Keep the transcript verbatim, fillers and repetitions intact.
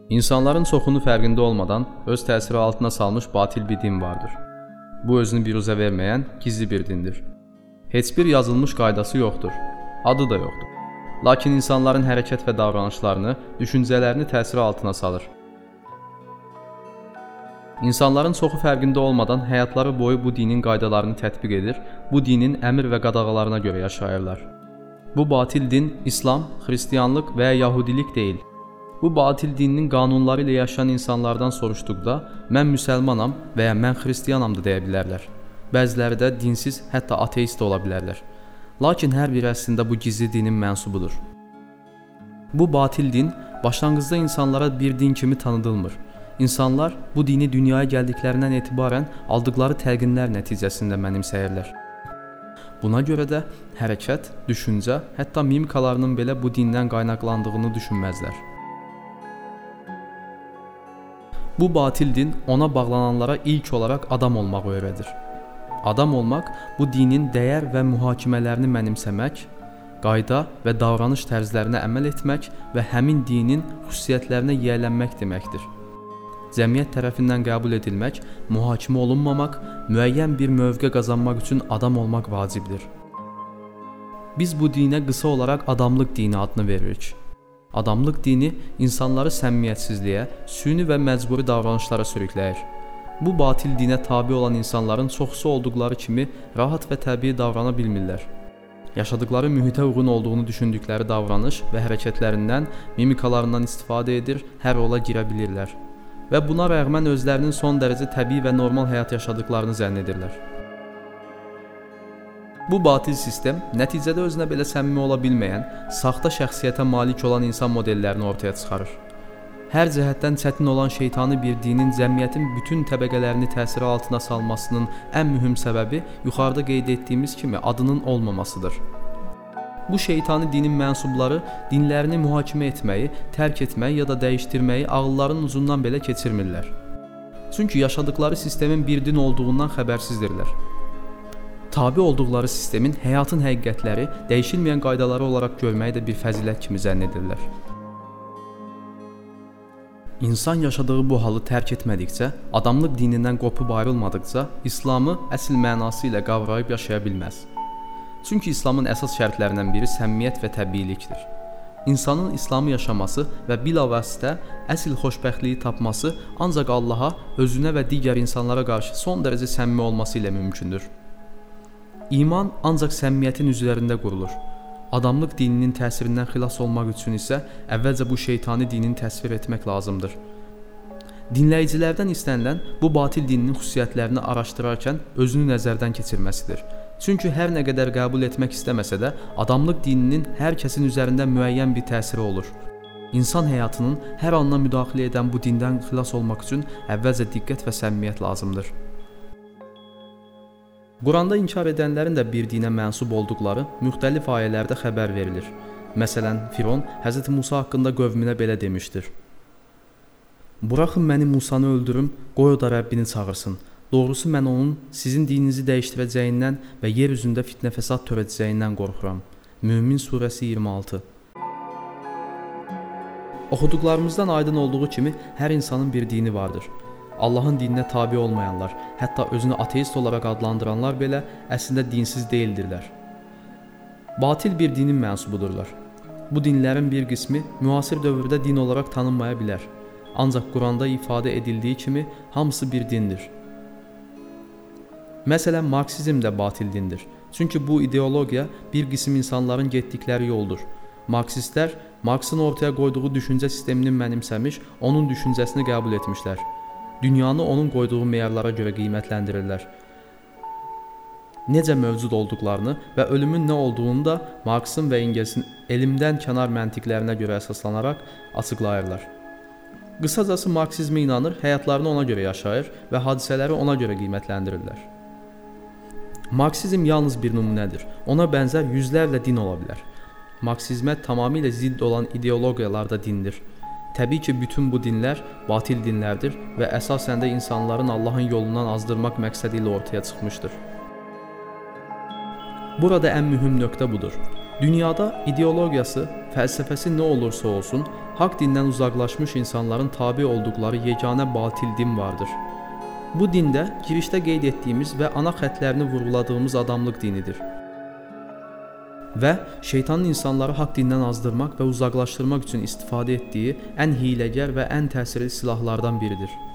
İnsanların çoxunu fərqində olmadan öz təsiri altına salmış batil bir din vardır. Bu özünü biruzə verməyən gizli bir dindir. Heç bir yazılmış qaydası yoxdur, adı da yoxdur. Lakin insanların hərəkət və davranışlarını, düşüncələrini təsiri altına salır. İnsanların çoxu fərqində olmadan həyatları boyu bu dinin qaydalarını tətbiq edir, bu dinin əmr və qadağalarına görə yaşayırlar. Bu batil din İslam, Xristianlıq və ya Yahudilik deyil. Bu batil dininin qanunları ilə yaşayan insanlardan soruşduqda mən müsəlmanam və ya mən xristianam da deyə bilərlər. Bəziləri də dinsiz, hətta ateist ola bilərlər. Lakin hər biri əslində bu gizli dinin mənsubudur. Bu batil din başlanğıcda insanlara bir din kimi tanıdılmır. İnsanlar bu dini dünyaya gəldiklərindən etibarən aldıqları təlqinlər nəticəsində mənimsəyirlər. Buna görə də hərəkət, düşüncə, hətta mimikalarının belə bu dindən qaynaqlandığını düşünməzlər. Bu batil din ona bağlananlara ilk olaraq adam olmağı öyrədir. Adam olmaq bu dinin dəyər və mühakimələrini mənimsəmək, qayda və davranış tərzlərinə əməl etmək və həmin dinin xüsusiyyətlərinə yiyələnmək deməkdir. Cəmiyyət tərəfindən qəbul edilmək, mühakimə olunmamaq, müəyyən bir mövqe qazanmaq üçün adam olmaq vacibdir. Biz bu dinə qısa olaraq adamlıq dini adını veririk. Adamlıq dini insanları səmimiyyətsizliyə, süni və məcburi davranışlara sürükləyir. Bu batil dinə tabe olan insanların çoxsu olduqları kimi rahat və təbii davrana bilmirlər. Yaşadıkları mühitə uyğun olduğunu düşündükləri davranış və hərəkətlərindən, mimikalarından istifadə edir, hər rola girə bilirlər. Və buna rəğmən özlərinin son dərəcə təbii və normal həyat yaşadıklarını zənn edirlər. Bu batil sistem nəticədə özünə belə səmimi ola bilməyən, saxta şəxsiyyətə malik olan insan modellərini ortaya çıxarır. Hər cəhətdən çətin olan şeytani bir dinin cəmiyyətin bütün təbəqələrini təsiri altına salmasının ən mühüm səbəbi yuxarıda qeyd etdiyimiz kimi adının olmamasıdır. Bu şeytani dinin mənsubları dinlərini mühakimə etməyi, tərk etməyi ya da dəyişdirməyi ağıllarının ucundan belə keçirmirlər. Çünki yaşadıkları sistemin bir din olduğundan xəbərsizdirlər. Tabi olduqları sistemin həyatın həqiqətləri, dəyişilməyən qaydaları olaraq görməyi də bir fəzilət kimi zənn edirlər. İnsan yaşadığı bu halı tərk etmədikcə, adamlıq dinindən qopub ayrılmadıqca, İslamı əsl mənası ilə qavrayıb yaşaya bilməz. Çünki İslamın əsas şərtlərindən biri səmimiyyət və təbiilikdir. İnsanın İslamı yaşaması və bilavasitə əsl xoşbəxtliyi tapması ancaq Allaha, özünə və digər insanlara qarşı son dərəcə səmimi olması ilə mümkündür. İman ancaq səmimiyyətin üzərində qurulur. Adamlıq dininin təsirindən xilas olmaq üçün isə əvvəlcə bu şeytani dinin təsvir etmək lazımdır. Dinləyicilərdən istənilən bu batil dinin xüsusiyyətlərini araşdırarkən özünü nəzərdən keçirməsidir. Çünki hər nə qədər qəbul etmək istəməsə də, adamlıq dininin hər kəsin üzərində müəyyən bir təsiri olur. İnsan həyatının hər anına müdaxilə edən bu dindən xilas olmaq üçün əvvəlcə diqqət və səmimiyyət lazımdır. Quranda inkar edənlərin də bir dinə mənsub olduqları müxtəlif ayələrdə xəbər verilir. Məsələn, Firon Həzrəti Musa haqqında qövmünə belə demişdir. Buraxın məni Musanı öldürüm, qoy o da Rəbbini çağırsın. Doğrusu mən onun sizin dininizi dəyişdirəcəyindən və yer üzündə fitnə fəsad törədəcəyindən qorxuram. Mümin surəsi iyirmi altı. Oxuduqlarımızdan aydın olduğu kimi hər insanın bir dini vardır. Allahın dininə tabi olmayanlar, hətta özünü ateist olaraq adlandıranlar belə əslində dinsiz deyildirlər. Batil bir dinin mənsubudurlar. Bu dinlərin bir qismi müasir dövrdə din olaraq tanınmaya bilər. Ancaq Quranda ifadə edildiyi kimi hamısı bir dindir. Məsələn, Marksizm də batil dindir. Çünki bu ideologiya bir qism insanların getdikləri yoldur. Marksistlər Marksın ortaya qoyduğu düşüncə sistemini mənimsəmiş, onun düşüncəsini qəbul etmişlər. Dünyanı onun qoyduğu meyarlara görə qiymətləndirirlər. Necə mövcud olduqlarını və ölümün nə olduğunu da Marksın və Engelsin elmdən kənar məntiqlərinə görə əsaslanaraq açıqlayırlar. Qısacası Marksizmə inanır, həyatlarını ona görə yaşayır və hadisələri ona görə qiymətləndirirlər. Marksizm yalnız bir nümunədir. Ona bənzər yüzlərlə din ola bilər. Marksizmə tamamilə zidd olan ideologiyalar da dindir. Təbii ki, bütün bu dinlər batil dinlərdir və əsasən də insanların Allahın yolundan azdırmaq məqsədi ilə ortaya çıxmışdır. Burada ən mühüm nöqtə budur. Dünyada ideologiyası, fəlsəfəsi nə olursa olsun, haqq dindən uzaqlaşmış insanların tabe olduqları yeganə batil din vardır. Bu dində girişdə qeyd etdiyimiz və ana xəttlərini vurğuladığımız adamlıq dinidir. Və şeytanın insanları haqq dindən azdırmaq və uzaqlaşdırmaq üçün istifadə etdiyi ən hiyləgər və ən təsirli silahlardan biridir.